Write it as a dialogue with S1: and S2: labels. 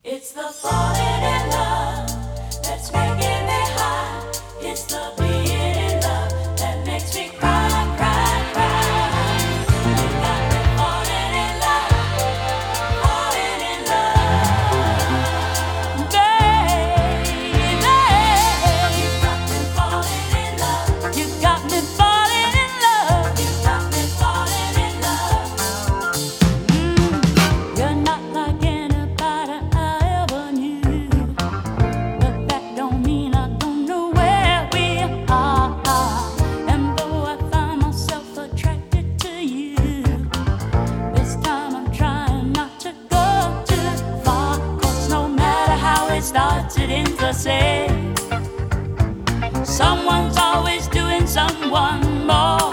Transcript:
S1: It's the falling in love that's making me high. It's the being in love that makes me cry, cry, cry. You got me falling in love, falling in love, baby. You got me falling in love. You got me falling in love. You got me falling in love. You're not like anybody I ever knew, but that don't mean I don't know where we are. And though I find myself attracted to you, this time I'm trying not to go too far. 'Cause no matter how it starts, it ends the same. Someone's always doing someone more.